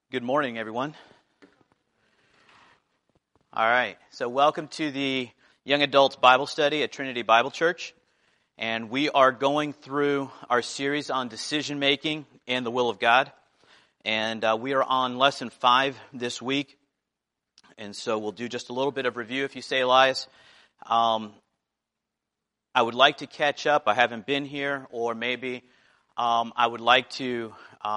Good morning, everyone. All right, so welcome to the Young Adults Bible Study at Trinity Bible Church. And we are going through our series on decision making and the will of God. And we are on lesson 5 this week. And so we'll do just a little bit of review. If you say, Elias, I would like to catch up. I haven't been here. Or maybe I would like to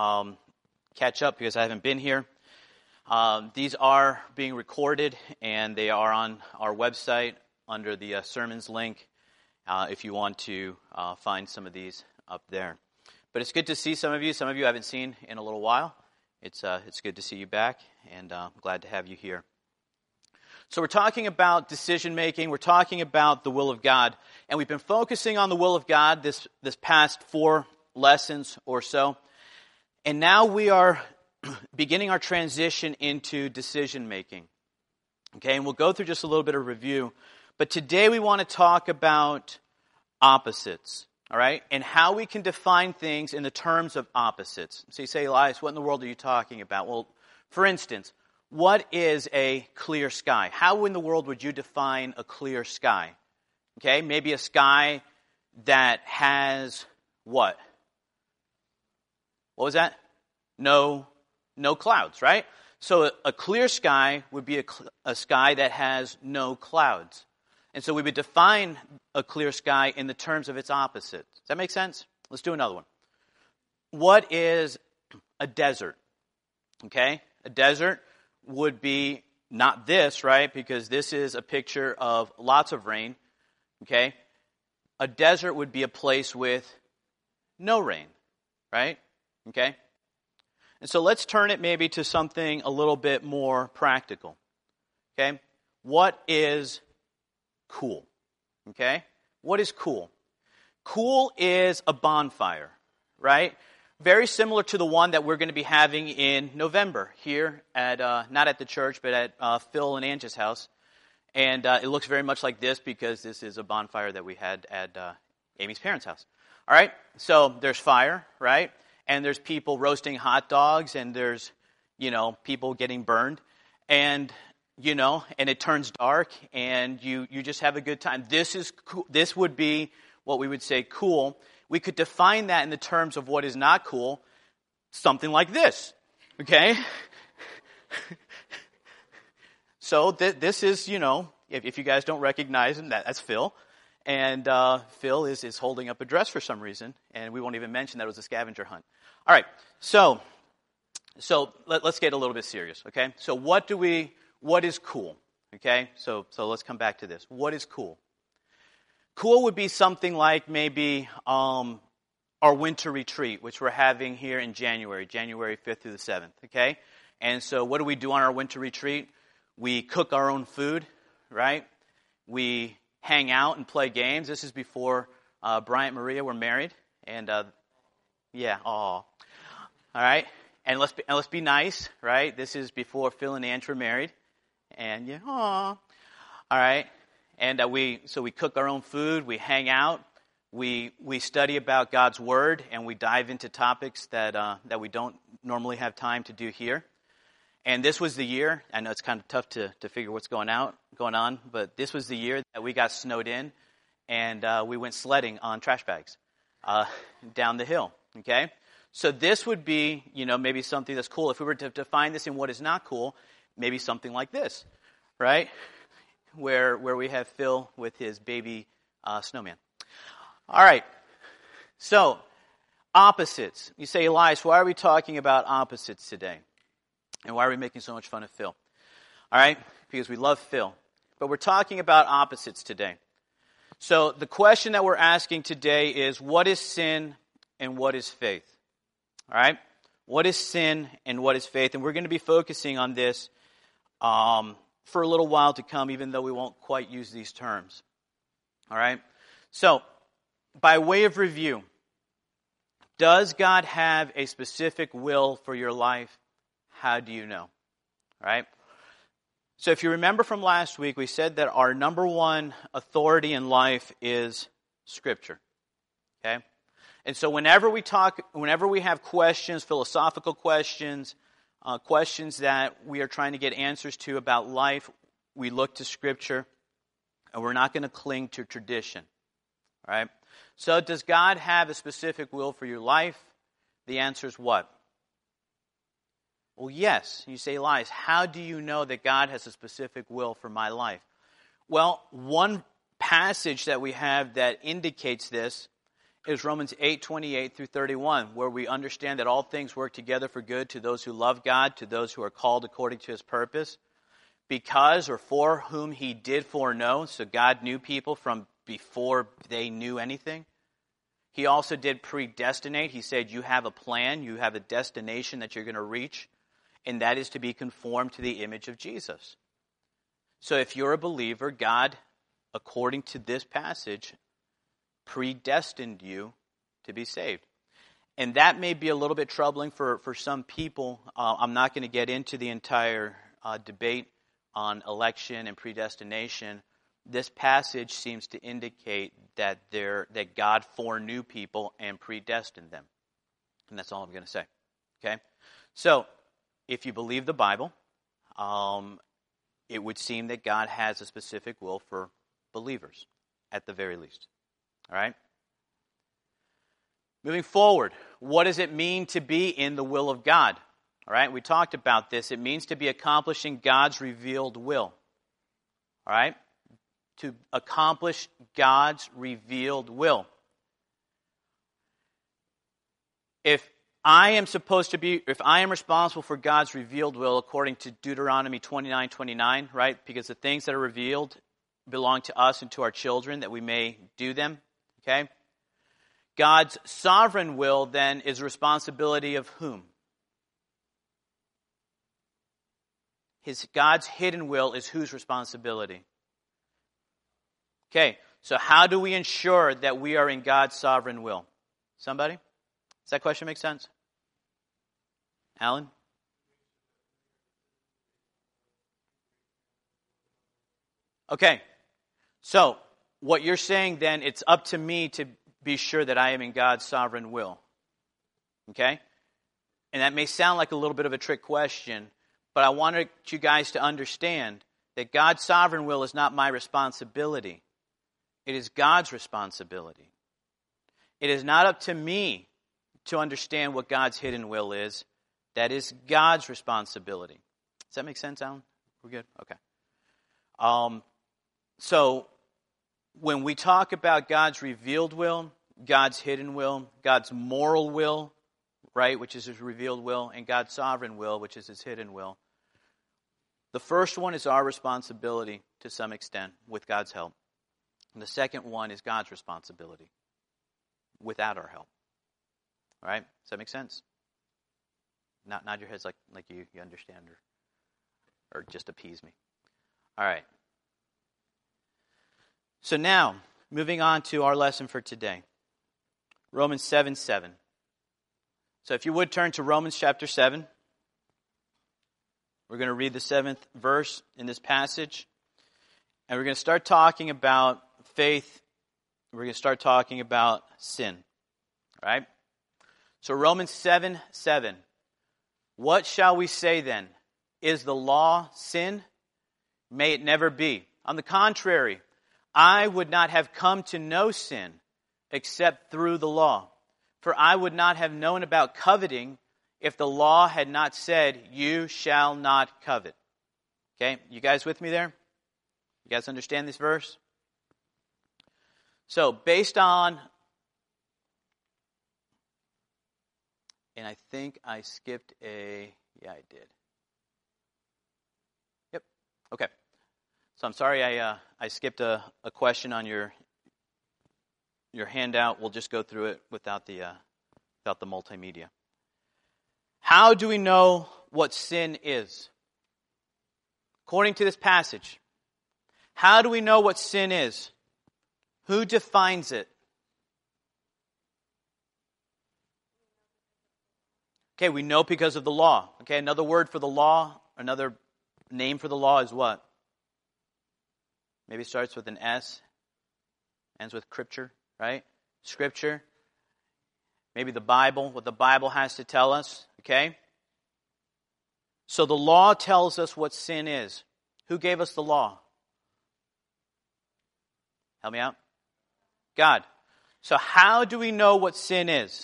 catch up because I haven't been here. These are being recorded, and they are on our website under the sermons link if you want to find some of these up there. But it's good to see some of you. Some of you I haven't seen in a little while. It's good to see you back, and I'm glad to have you here. So we're talking about decision making. We're talking about the will of God, and we've been focusing on the will of God this past 4 lessons or so. And now we are beginning our transition into decision making. Okay, and we'll go through just a little bit of review. But today we want to talk about opposites, all right? And how we can define things in the terms of opposites. So you say, Elias, what in the world are you talking about? Well, for instance, what is a clear sky? How in the world would you define a clear sky? Okay, maybe a sky that has what? What was that? No clouds, right? So a clear sky would be a sky that has no clouds. And so we would define a clear sky in the terms of its opposite. Does that make sense? Let's do another one. What is a desert? Okay? A desert would be not this, right? Because this is a picture of lots of rain. Okay? A desert would be a place with no rain, right? Okay? And so let's turn it maybe to something a little bit more practical. Okay? What is cool? Okay? What is cool? Cool is a bonfire, right? Very similar to the one that we're going to be having in November here at, not at the church, but at Phil and Angie's house. And it looks very much like this because this is a bonfire that we had at Amy's parents' house. All right? So there's fire, right? And there's people roasting hot dogs, and there's, people getting burned. And, and it turns dark, and you just have a good time. This is cool. This would be what we would say cool. We could define that in the terms of what is not cool, something like this, okay? So this is, if you guys don't recognize him, that's Phil. And Phil is holding up a dress for some reason, and we won't even mention that it was a scavenger hunt. All right, so let's get a little bit serious, okay? So what is cool, okay? So let's come back to this. What is cool? Cool would be something like maybe our winter retreat, which we're having here in January 5th through the 7th, okay? And so what do we do on our winter retreat? We cook our own food, right? We hang out and play games. This is before Bryant and Maria were married, and all right. And let's be nice, right? This is before Phil and Ange were married, and all right. And we cook our own food. We hang out. We study about God's Word, and we dive into topics that we don't normally have time to do here. And this was the year, I know it's kind of tough to figure what's going on, but this was the year that we got snowed in, and we went sledding on trash bags down the hill, okay? So this would be, maybe something that's cool. If we were to define this in what is not cool, maybe something like this, right? Where we have Phil with his baby snowman. All right, so opposites. You say, Elias, why are we talking about opposites today? And why are we making so much fun of Phil? All right, because we love Phil. But we're talking about opposites today. So the question that we're asking today is, what is sin and what is faith? All right? What is sin and what is faith? And we're going to be focusing on this for a little while to come, even though we won't quite use these terms. All right? So, by way of review, does God have a specific will for your life? How do you know? All right? So if you remember from last week, we said that our number one authority in life is Scripture. Okay? And so whenever we have questions, philosophical questions, questions that we are trying to get answers to about life, we look to Scripture, and we're not going to cling to tradition. All right? So does God have a specific will for your life? The answer is what? Well, yes. You say, Elias, how do you know that God has a specific will for my life? Well, one passage that we have that indicates this is Romans 8:28 through 31, where we understand that all things work together for good to those who love God, to those who are called according to His purpose, because or for whom He did foreknow. So God knew people from before they knew anything. He also did predestinate. He said, you have a plan, you have a destination that you're going to reach, and that is to be conformed to the image of Jesus. So if you're a believer, God, according to this passage, predestined you to be saved. And that may be a little bit troubling for some people. I'm not going to get into the entire debate on election and predestination. This passage seems to indicate that God foreknew people and predestined them. And that's all I'm going to say. Okay? So, if you believe the Bible, it would seem that God has a specific will for believers, at the very least. All right? Moving forward, what does it mean to be in the will of God? All right? We talked about this. It means to be accomplishing God's revealed will. All right? To accomplish God's revealed will. If I am responsible for God's revealed will according to Deuteronomy 29:29, right? Because the things that are revealed belong to us and to our children, that we may do them. Okay? God's sovereign will, then, is the responsibility of whom? God's hidden will is whose responsibility? Okay, so how do we ensure that we are in God's sovereign will? Somebody? Does that question make sense? Alan? Okay, so what you're saying then, it's up to me to be sure that I am in God's sovereign will. Okay? And that may sound like a little bit of a trick question, but I wanted you guys to understand that God's sovereign will is not my responsibility. It is God's responsibility. It is not up to me to understand what God's hidden will is. That is God's responsibility. Does that make sense, Alan? We're good? Okay. So, when we talk about God's revealed will, God's hidden will, God's moral will, right, which is His revealed will, and God's sovereign will, which is His hidden will, the first one is our responsibility to some extent with God's help. And the second one is God's responsibility without our help. All right? Does that make sense? Nod your heads like you understand or just appease me. All right. So now, moving on to our lesson for today. Romans 7:7. So if you would turn to Romans chapter 7. We're going to read the 7th verse in this passage. And we're going to start talking about faith. We're going to start talking about sin. All right? So Romans 7:7. What shall we say then? Is the law sin? May it never be. On the contrary, I would not have come to know sin except through the law. For I would not have known about coveting if the law had not said, you shall not covet. Okay, you guys with me there? You guys understand this verse? So, based on, and I think I skipped yeah, I did. Yep, okay. So I'm sorry I skipped a question on your handout. We'll just go through it without the multimedia. How do we know what sin is? According to this passage, how do we know what sin is? Who defines it? Okay, we know because of the law. Okay, another word for the law, another name for the law is what? Maybe it starts with an S, ends with scripture, right? Scripture. Maybe the Bible, what the Bible has to tell us, okay? So the law tells us what sin is. Who gave us the law? Help me out. God. So how do we know what sin is?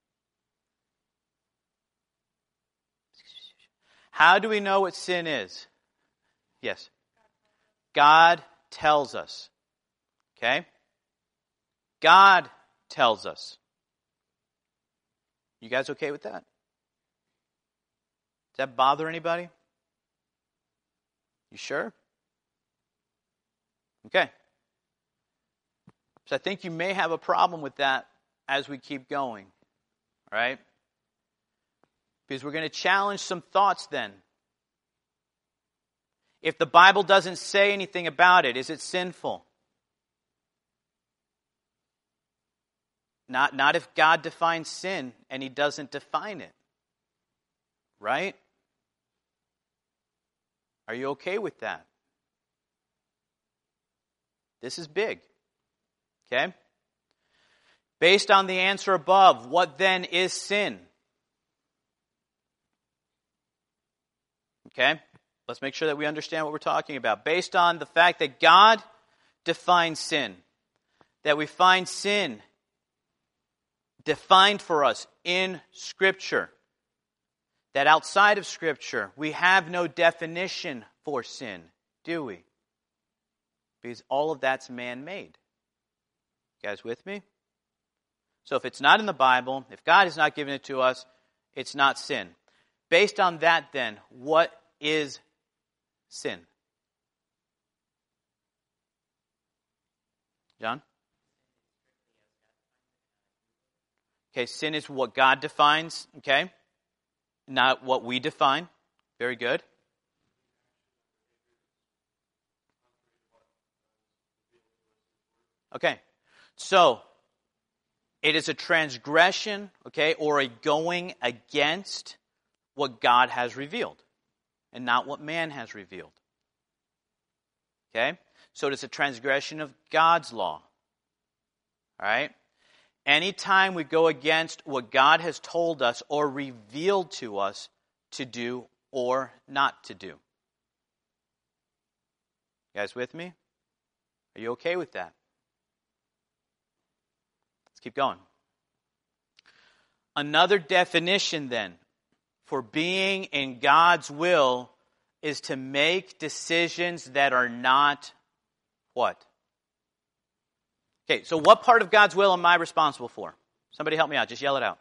How do we know what sin is? Yes. God tells us. Okay? God tells us. You guys okay with that? Does that bother anybody? You sure? Okay. So I think you may have a problem with that as we keep going. All right? Because we're going to challenge some thoughts then. If the Bible doesn't say anything about it, is it sinful? Not if God defines sin and He doesn't define it. Right? Are you okay with that? This is big. Okay? Based on the answer above, what then is sin? Okay? Let's make sure that we understand what we're talking about. Based on the fact that God defines sin, that we find sin defined for us in Scripture, that outside of Scripture we have no definition for sin, do we? Because all of that's man-made. You guys with me? So if it's not in the Bible, if God has not given it to us, it's not sin. Based on that then, what is sin? John? Okay, sin is what God defines, okay? Not what we define. Very good. Okay, so it is a transgression, okay, or a going against what God has revealed and not what man has revealed. Okay? So it is a transgression of God's law. All right? Anytime we go against what God has told us or revealed to us to do or not to do. You guys with me? Are you okay with that? Let's keep going. Another definition then for being in God's will is to make decisions that are not what? Okay, so what part of God's will am I responsible for? Somebody help me out. Just yell it out.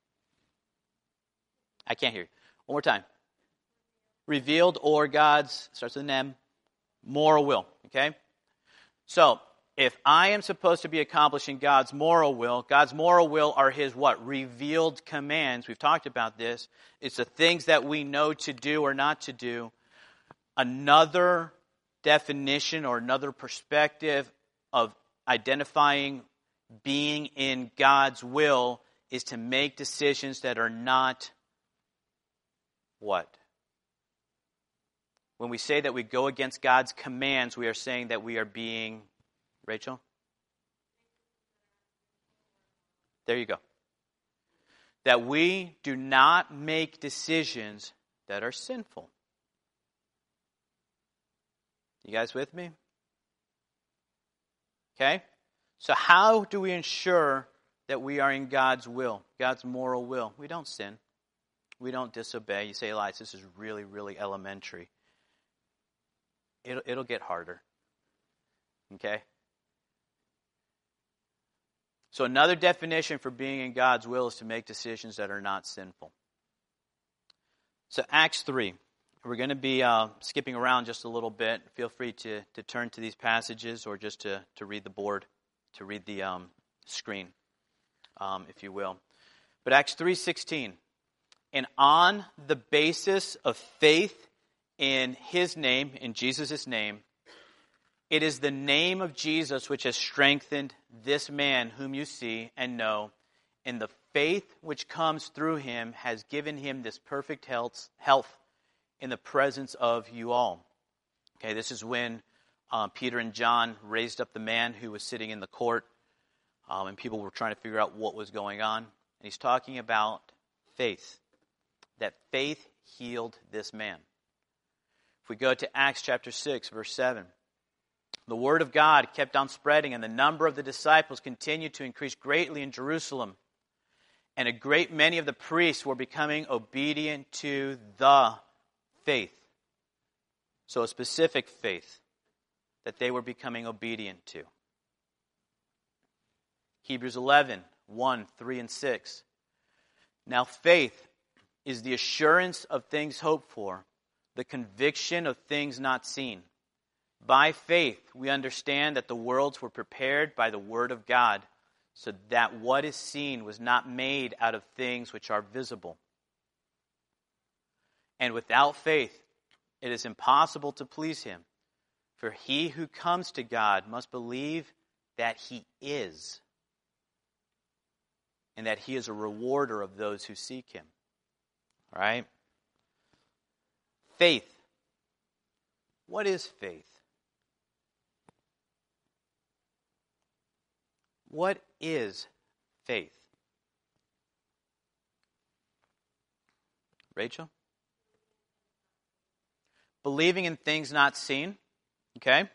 I can't hear you. One more time. Revealed or God's, starts with an M, moral will. Okay? So, if I am supposed to be accomplishing God's moral will are His what? Revealed commands. We've talked about this. It's the things that we know to do or not to do. Another definition or another perspective of identifying being in God's will is to make decisions that are not what? When we say that we go against God's commands, we are saying that we are being, Rachel? There you go. That we do not make decisions that are sinful. You guys with me? Okay? So how do we ensure that we are in God's will, God's moral will? We don't sin. We don't disobey. You say, Elias, this is really, really elementary. It'll get harder. Okay? So another definition for being in God's will is to make decisions that are not sinful. So Acts 3. We're going to be skipping around just a little bit. Feel free to turn to these passages or just to read the board, to read the screen, if you will. But Acts 3:16. And on the basis of faith in His name, in Jesus' name, it is the name of Jesus which has strengthened this man whom you see and know, and the faith which comes through Him has given him this perfect health in the presence of you all. Okay, this is when Peter and John raised up the man who was sitting in the court, and people were trying to figure out what was going on. And he's talking about faith. that faith healed this man. If we go to Acts chapter 6, verse 7, the word of God kept on spreading, and the number of the disciples continued to increase greatly in Jerusalem. And a great many of the priests were becoming obedient to the faith. So a specific faith that they were becoming obedient to. Hebrews 11, 1, 3, and 6. Now faith is the assurance of things hoped for, the conviction of things not seen. By faith we understand that the worlds were prepared by the word of God, so that what is seen was not made out of things which are visible. And without faith it is impossible to please him. For he who comes to God must believe that he is, and that he is a rewarder of those who seek him. All right? Faith. What is faith? What is faith? Rachel? Believing in things not seen. Okay?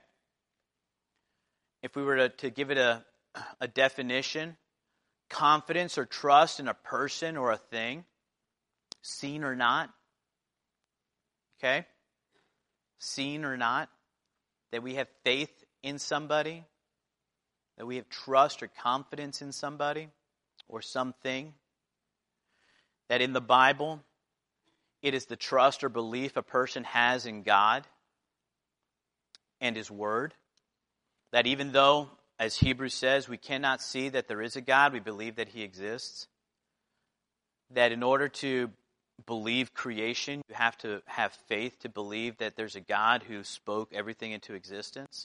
If we were to give it a definition, confidence or trust in a person or a thing, seen or not. Okay? Seen or not. That we have faith in somebody. That we have trust or confidence in somebody or something. That in the Bible, it is the trust or belief a person has in God and His Word. That even though, as Hebrews says, we cannot see that there is a God, we believe that He exists. That in order to believe creation, you have to have faith to believe that there's a God who spoke everything into existence.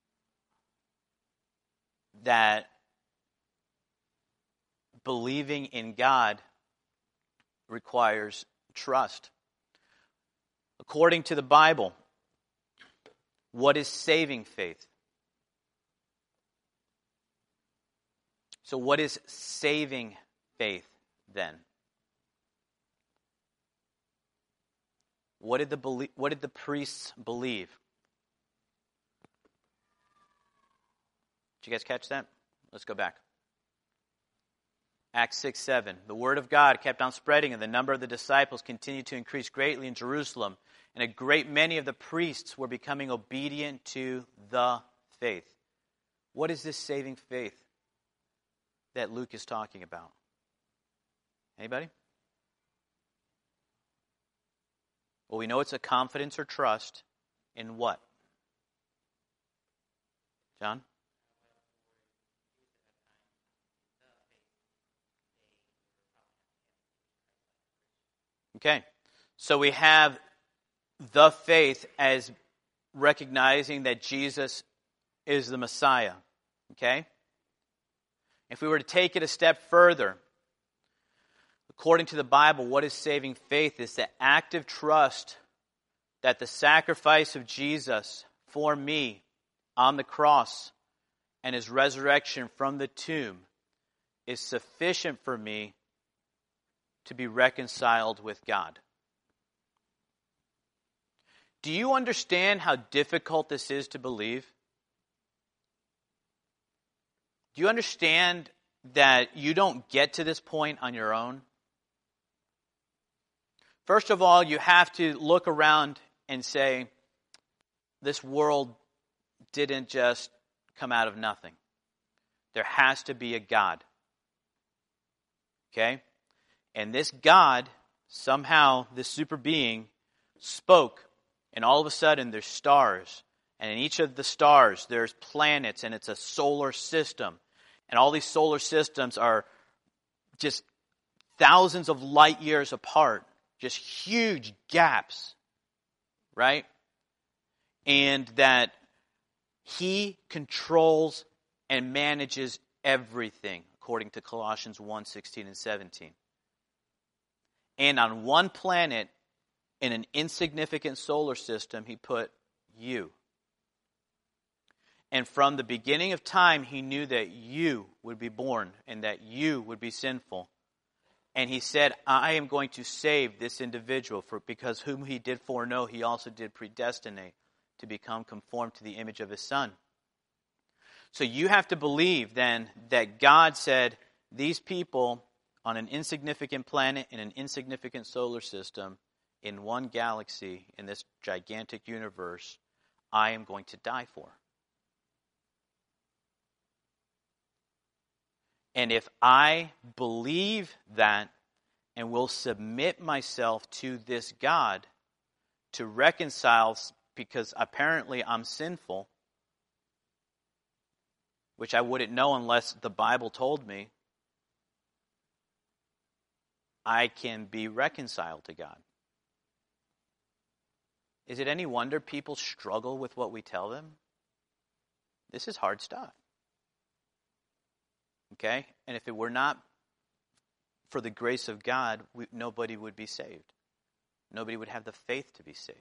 That believing in God requires trust. According to the Bible, what is saving faith? So what is saving faith then? What did the priests believe? Did you guys catch that? Let's go back. Acts 6, 7. The word of God kept on spreading, and the number of the disciples continued to increase greatly in Jerusalem. And a great many of the priests were becoming obedient to the faith. What is this saving faith that Luke is talking about? Anybody? Well, we know it's a confidence or trust in what? John? Okay, so we have the faith as recognizing that Jesus is the Messiah. Okay? If we were to take it a step further, according to the Bible, what is saving faith is the active trust that the sacrifice of Jesus for me on the cross and His resurrection from the tomb is sufficient for me to be reconciled with God. Do you understand how difficult this is to believe? Do you understand that you don't get to this point on your own? First of all, you have to look around and say, this world didn't just come out of nothing. There has to be a God. Okay? And this God, somehow, this super being, spoke. And all of a sudden, there's stars. And in each of the stars, there's planets. And it's a solar system. And all these solar systems are just thousands of light years apart. Just huge gaps. Right? And that He controls and manages everything, according to Colossians 1, 16 and 17. And on one planet, in an insignificant solar system, He put you. And from the beginning of time, He knew that you would be born and that you would be sinful. And he said, I am going to save this individual, because whom he did foreknow, he also did predestinate to become conformed to the image of his Son. So you have to believe then that God said, these people on an insignificant planet in an insignificant solar system, in one galaxy, in this gigantic universe, I am going to die for. And if I believe that and will submit myself to this God to reconcile, because apparently I'm sinful, which I wouldn't know unless the Bible told me, I can be reconciled to God. Is it any wonder people struggle with what we tell them? This is hard stuff. Okay? And if it were not for the grace of God, nobody would be saved. Nobody would have the faith to be saved.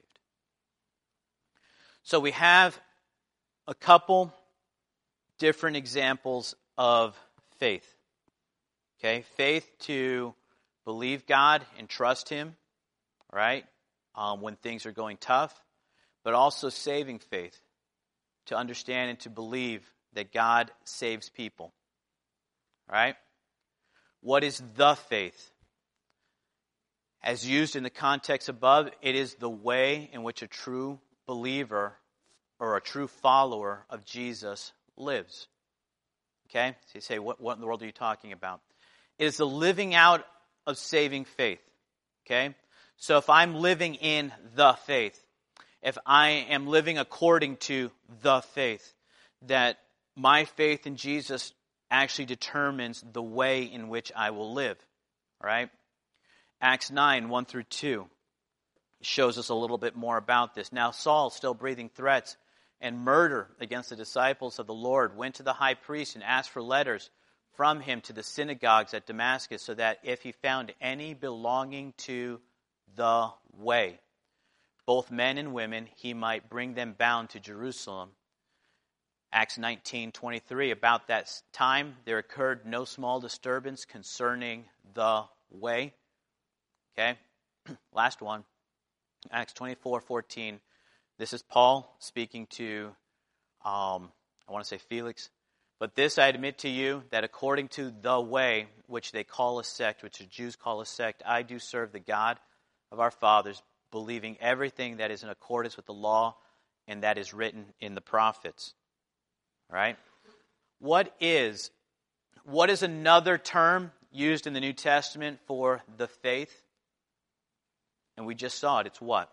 So we have a couple different examples of faith. Okay? Faith to believe God and trust Him, right? When things are going tough. But also saving faith to understand and to believe that God saves people. Right? What is the faith? As used in the context above, it is the way in which a true believer or a true follower of Jesus lives. Okay? So you say, what in the world are you talking about? It is the living out of saving faith. Okay? So if I'm living in the faith, if I am living according to the faith, that my faith in Jesus actually determines the way in which I will live. Right? Acts 9, 1 through 2 shows us a little bit more about this. Now Saul, still breathing threats and murder against the disciples of the Lord, went to the high priest and asked for letters from him to the synagogues at Damascus, so that if he found any belonging to the way, both men and women, he might bring them bound to Jerusalem. Acts 19:23, about that time there occurred no small disturbance concerning the way. Okay, last one, Acts 24:14. This is Paul speaking to, I want to say Felix. But this I admit to you, that according to the way, which they call a sect, which the Jews call a sect, I do serve the God of our fathers, believing everything that is in accordance with the law and that is written in the prophets. Right? What is another term used in the New Testament for the faith? And we just saw it. It's what?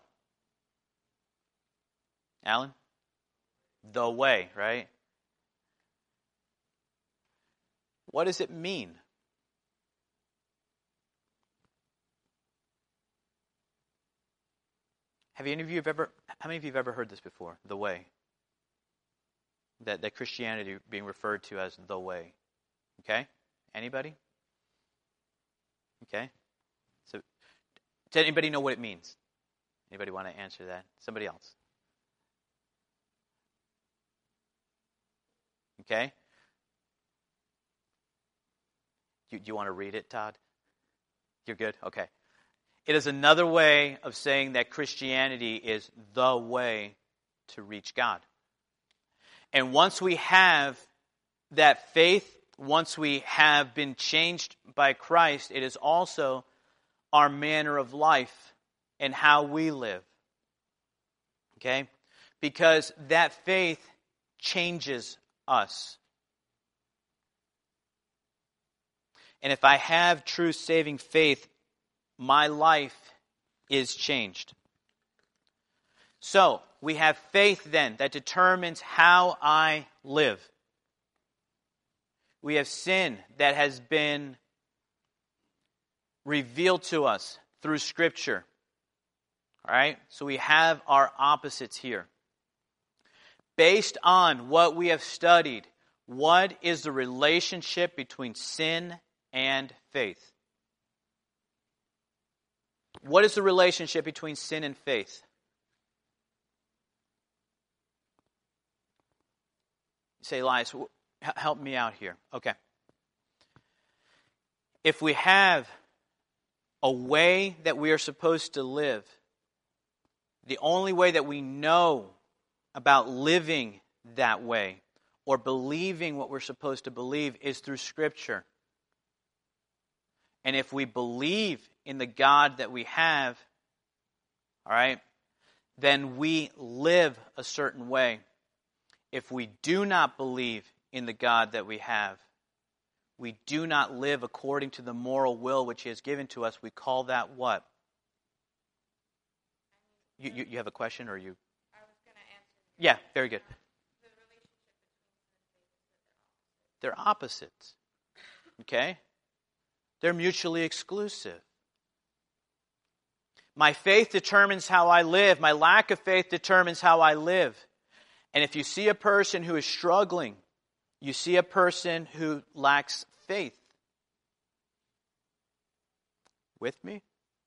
Alan? The way, right? What does it mean? How many of you have ever heard this before? The way. That Christianity being referred to as the way. Okay? Anybody? Okay? So, does anybody know what it means? Anybody want to answer that? Somebody else? Okay? Do you want to read it, Todd? You're good? Okay. It is another way of saying that Christianity is the way to reach God. And once we have that faith, once we have been changed by Christ, it is also our manner of life and how we live. Okay? Because that faith changes us. And if I have true saving faith, my life is changed. So, we have faith then that determines how I live. We have sin that has been revealed to us through Scripture. All right? So we have our opposites here. Based on what we have studied, what is the relationship between sin and faith? What is the relationship between sin and faith? Say, Elias, help me out here. Okay. If we have a way that we are supposed to live, the only way that we know about living that way or believing what we're supposed to believe is through Scripture. And if we believe in the God that we have, all right, then we live a certain way. If we do not believe in the God that we have, we do not live according to the moral will which He has given to us. We call that what? You have a question, or you? I was going to answer. Yeah, very good. The relationship between They're opposites. Okay? They're mutually exclusive. My faith determines how I live. My lack of faith determines how I live. And if you see a person who is struggling, you see a person who lacks faith. With me?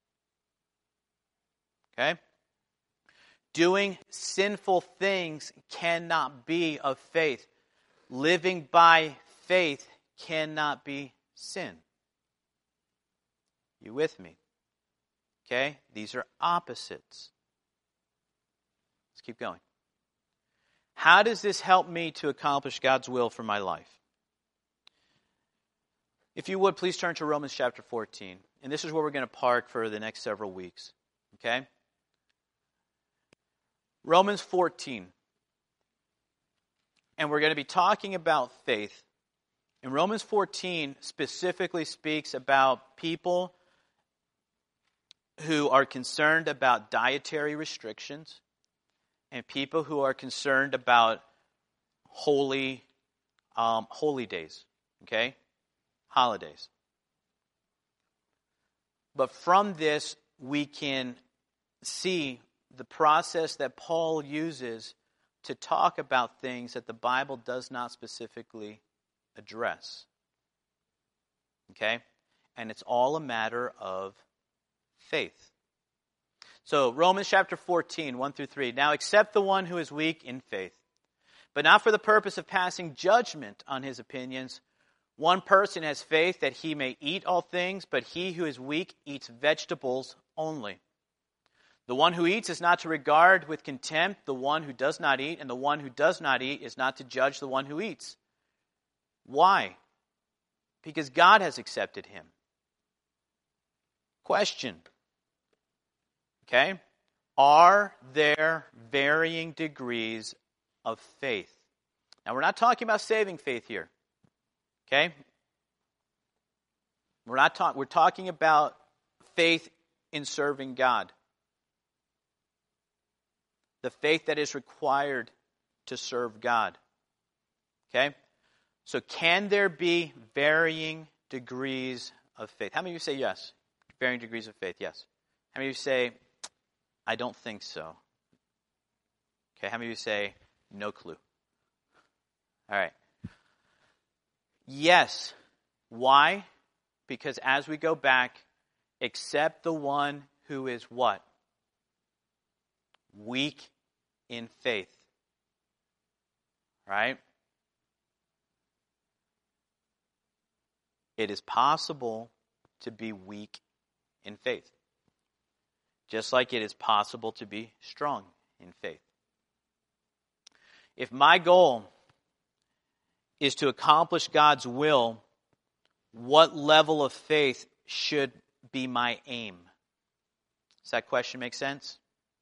Okay? Doing sinful things cannot be of faith. Living by faith cannot be sin. You with me? Okay? These are opposites. Let's keep going. How does this help me to accomplish God's will for my life? If you would, please turn to Romans chapter 14. And this is where we're going to park for the next several weeks. Okay? Romans 14. And we're going to be talking about faith. And Romans 14 specifically speaks about people who are concerned about dietary restrictions and people who are concerned about holy days, okay? Holidays. But from this, we can see the process that Paul uses to talk about things that the Bible does not specifically address. Okay? And it's all a matter of faith. So, Romans chapter 14, 1 through 3. Now accept the one who is weak in faith, but not for the purpose of passing judgment on his opinions. One person has faith that he may eat all things, but he who is weak eats vegetables only. The one who eats is not to regard with contempt the one who does not eat, and the one who does not eat is not to judge the one who eats. Why? Because God has accepted him. Question. Okay? Are there varying degrees of faith? Now, we're not talking about saving faith here. Okay? We're talking about faith in serving God. The faith that is required to serve God. Okay? So can there be varying degrees of faith? How many of you say yes? Varying degrees of faith, yes. How many of you say, I don't think so? Okay, how many of you say, no clue? All right. Yes. Why? Because as we go back, accept the one who is what? Weak in faith. Right? It is possible to be weak in faith. Just like it is possible to be strong in faith. If my goal is to accomplish God's will, what level of faith should be my aim? Does that question make sense?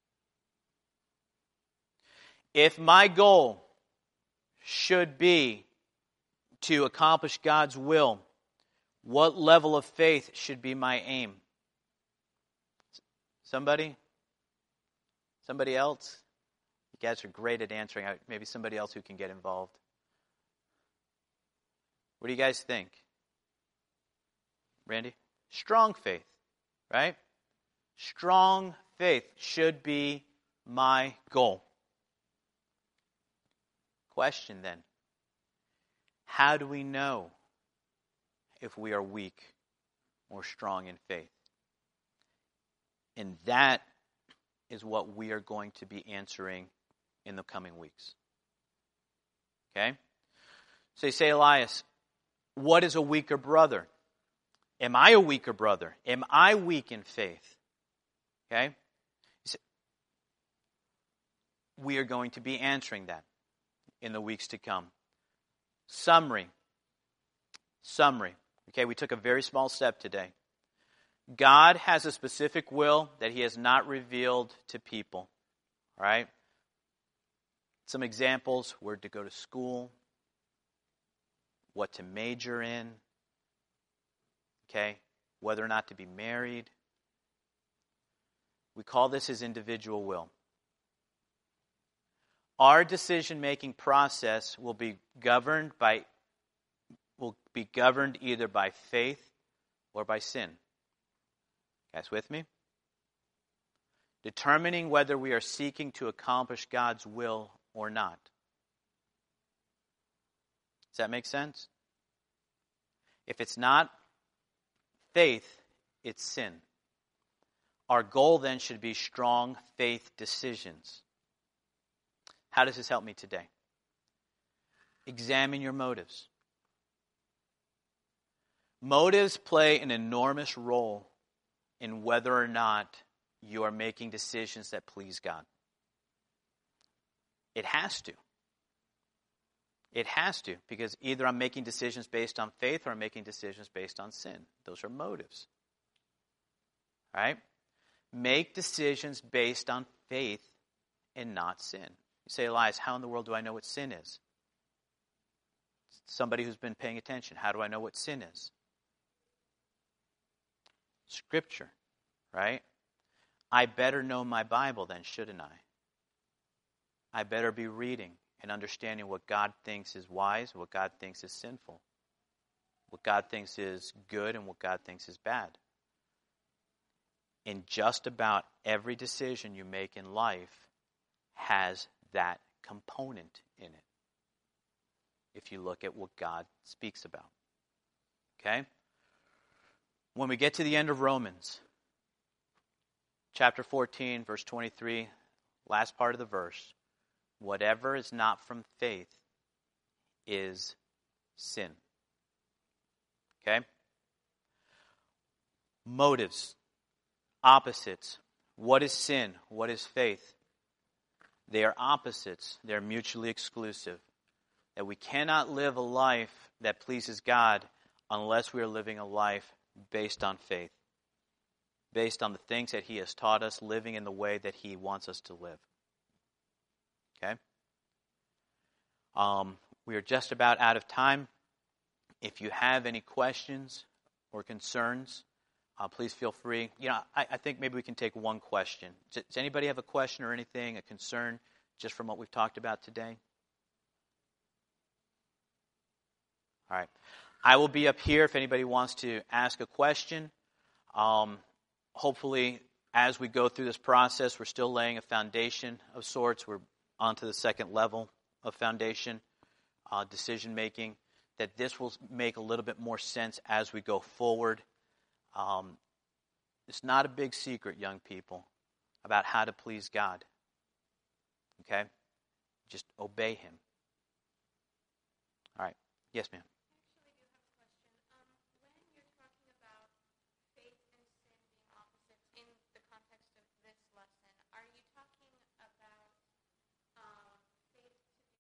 If my goal should be to accomplish God's will, what level of faith should be my aim? Somebody? Somebody else? You guys are great at answering. Maybe somebody else who can get involved. What do you guys think? Randy? Strong faith, right? Strong faith should be my goal. Question then. How do we know if we are weak or strong in faith? And that is what we are going to be answering in the coming weeks. Okay? So you say, Elias, what is a weaker brother? Am I a weaker brother? Am I weak in faith? Okay? We are going to be answering that in the weeks to come. Summary. Okay, we took a very small step today. God has a specific will that he has not revealed to people. All right? Some examples: where to go to school, what to major in, okay, whether or not to be married. We call this his individual will. Our decision-making process will be governed either by faith or by sin. You guys with me? Determining whether we are seeking to accomplish God's will or not. Does that make sense? If it's not faith, it's sin. Our goal then should be strong faith decisions. How does this help me today? Examine your motives. Motives play an enormous role in whether or not you are making decisions that please God. It has to. It has to, because either I'm making decisions based on faith or I'm making decisions based on sin. Those are motives. All right? Make decisions based on faith and not sin. You say, Elias, how in the world do I know what sin is? Somebody who's been paying attention, how do I know what sin is? Scripture, right? I better know my Bible then, shouldn't I? I better be reading and understanding what God thinks is wise, what God thinks is sinful, what God thinks is good, and what God thinks is bad. And just about every decision you make in life has that component in it, if you look at what God speaks about. Okay? When we get to the end of Romans, chapter 14, verse 23, last part of the verse, whatever is not from faith is sin. Okay? Motives, opposites. What is sin? What is faith? They are opposites. They're mutually exclusive. That we cannot live a life that pleases God unless we are living a life based on faith, based on the things that he has taught us, living in the way that he wants us to live. Okay? We are just about out of time. If you have any questions or concerns, please feel free. I think maybe we can take one question. Does anybody have a question or anything, a concern, just from what we've talked about today? All right. I will be up here if anybody wants to ask a question. Hopefully, as we go through this process, we're still laying a foundation of sorts. We're onto the second level of foundation, decision-making, that this will make a little bit more sense as we go forward. It's not a big secret, young people, about how to please God. Okay? Just obey him. All right. Yes, ma'am.